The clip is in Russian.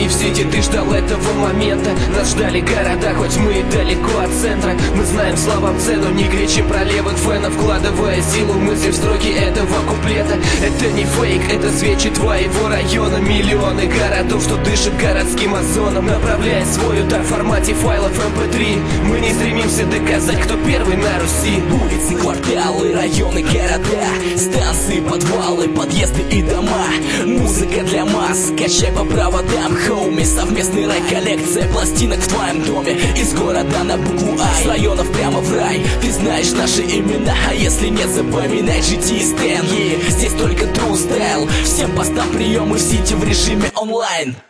в сети, ты ждал этого момента. Нас ждали города, хоть мы и далеко от центра. Мы знаем словам цену, не кричим про левых фенов, вкладывая силу мысли в строки этого куплета. Это не фейк, это свечи твоего района. Миллионы городов, что дышат городским озоном. Направляя свой удар в формате файлов MP3, мы не стремимся доказать, кто первый на Руси. Улицы, кварталы, районы, города, станции, подвалы, подъезды и дома. Музыка для масс, качай по проводам. Хоуми, совместный рай, коллекция пластинок в твоем доме. Из города на букву А, с районов прямо в рай. Ты знаешь наши имена, а если нет, запоминай GT и Stan. Здесь только true style. Всем постам приемы в сети в режиме онлайн.